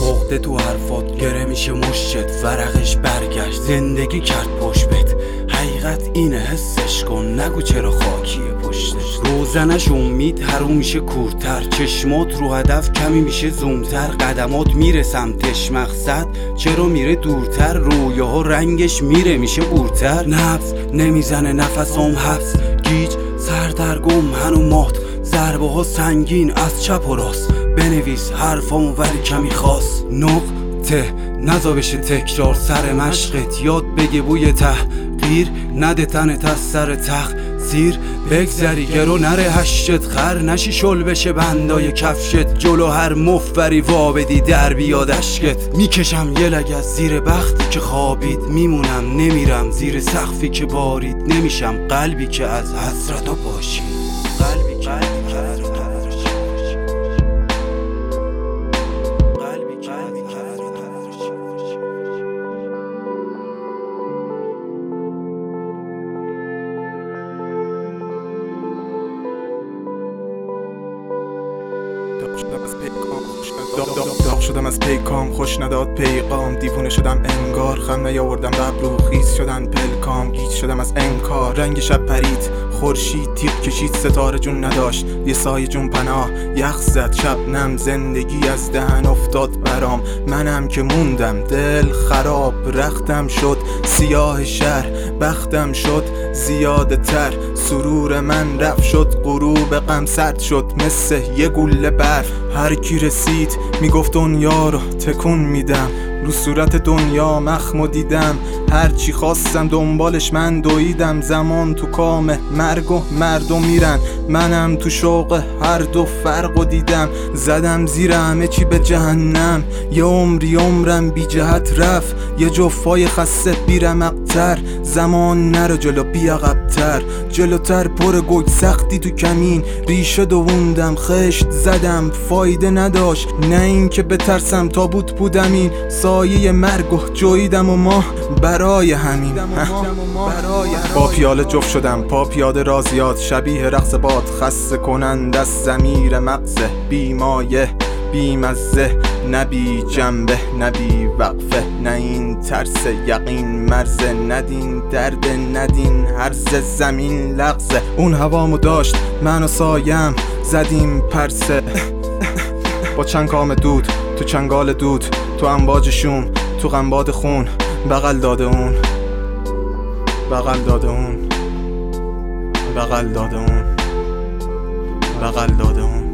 عقده تو حرفات گره میشه مشت، ورقش برگشت زندگی کرد پشت بت. حقیقت اینه حسش کن، نگو چرا خاکیه پشتش. روزنش امید هرو میشه کورتر، چشمات رو هدف کمی میشه زومتر. قدمات میره سمتش، مقصد چرا میره دورتر. رویاها رنگش میره میشه بورتر. نفس نمیزنه نفسم حبس، گیج سردرگم هنو مات. ضربه ها سنگین از چپ و راست، بنویس حرفامو ولی کمی خاص. نقطه نزا بشه تکرار سر مشقت، یاد بگه بوی تحقیر نده تنت از سر تقصیر. بگذری گرو نره هشت، خر نشی شل بشه بندای کفشت. جلو هر مفبری وابدی در بیاد اشکت. میکشم یه لگ از زیر بختی که خوابید، میمونم نمیرم زیر سقفی که بارید. نمیشم قلبی که از حسرتو پاشید، قلبی که از حسرتو پاشید. داغ شدم از پیکام، خوش نداد پیغام. دیوونه شدم انگار، خم نیاوردم به ابرو، خیس شدن پلکام. گیج شدم از انکار، رنگ شب پرید، خورشید تیغ کشید، ستاره جون نداشت یه سایه جون پناه. یخ زد شبنم، زندگی از دهن افتاد برام. منم که موندم دل خراب، رختم شد سیاه شهر. بختم شد زیاده تر، سرور من رفت شد. غروب غم سرد شد مثل یه گوله برف. هر کی رسید میگفت دنیا رو تکون میدم، رو صورت دنیا مخمو دیدم. هر چی خواستم دنبالش من دویدم. زمان تو کام مرگ و مردم میرن، منم تو شوق هر دو فرقو دیدم. زدم زیر همه چی به جهنم، یه عمری عمرم بی جهت رفت. یه جفای خسته بیرمقتر، زمان نرو جلو بیا عقب‌تر. جلوتر پر گوگ سختی تو کمین، ریشه دووندم خشت زدم فایده نداشت. نه این که بترسم تابوت بودم، این سایه مرگ و جویدم و ما برای همین. با پیاله جفت شدم پا پیاده رازیات، شبیه رقص باد خسته کنند از ضمیر مغزه. بیمایه بیمزه، نبی جنبه نبی وقفه. نه این ترس یقین مرزه، ندین درد ندین هرز زمین لغزه. اون هوامو داشت من و سایم زدیم پرسه، با چند کام دود تو چنگال دود، تو امواج شوم تو غنباد خون. بغل داده اون، بغل داده اون، بغل داده اون، بغل داده اون.